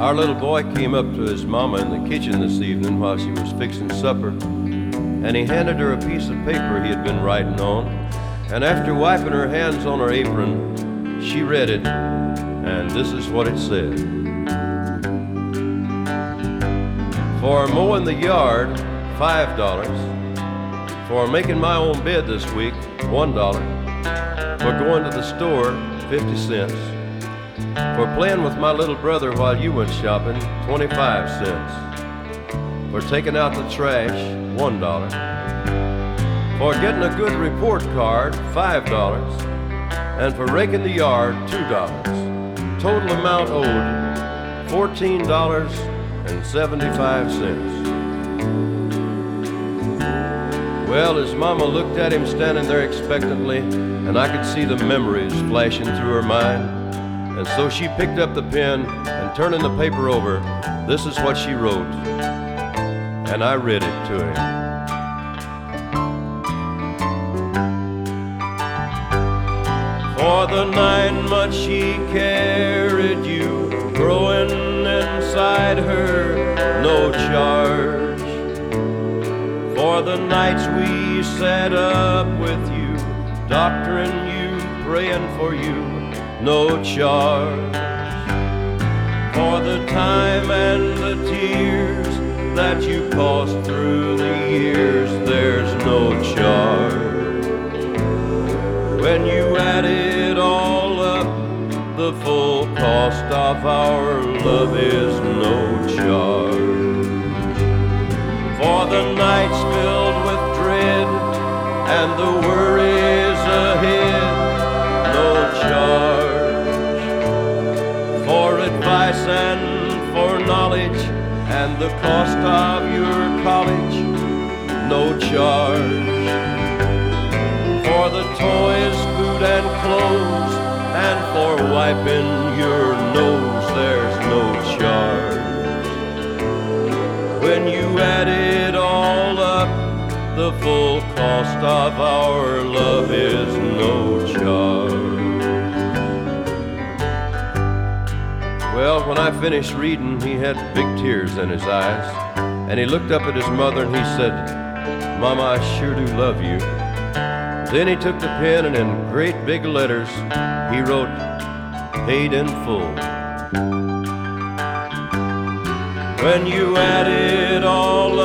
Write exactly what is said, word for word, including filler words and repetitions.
Our little boy came up to his mama in the kitchen this evening while she was fixing supper, and he handed her a piece of paper he had been writing on, and after wiping her hands on her apron, she read it, and this is what it said. For mowing the yard, five dollars. For making my own bed this week, one dollar. For going to the store, fifty cents. For playing with my little brother while you went shopping, twenty-five cents. For taking out the trash, one dollar. For getting a good report card, five dollars. And for raking the yard, two dollars. Total amount owed, fourteen dollars and seventy-five cents. Well, his mama looked at him standing there expectantly, and I could see the memories flashing through her mind. And so she picked up the pen, and turning the paper over, this is what she wrote. And I read it to him. For the nine months she carried you, growing inside her, no charge. For the nights we sat up with you, doctoring you, praying for you, no charge. For the time and the tears that you cost through the years, there's no charge. When you add it all up, the full cost of our love is no charge. For the nights filled with dread and the worries ahead, no charge. For advice and for knowledge and the cost of your college, no charge. For the toys, food and clothes, and for wiping your nose, there's no charge. When you add it all up, the full cost of our love is no charge. Well, when I finished reading, he had big tears in his eyes, and he looked up at his mother and he said, Mama, I sure do love you. Then he took the pen and in great big letters, he wrote, paid in full. When you add it all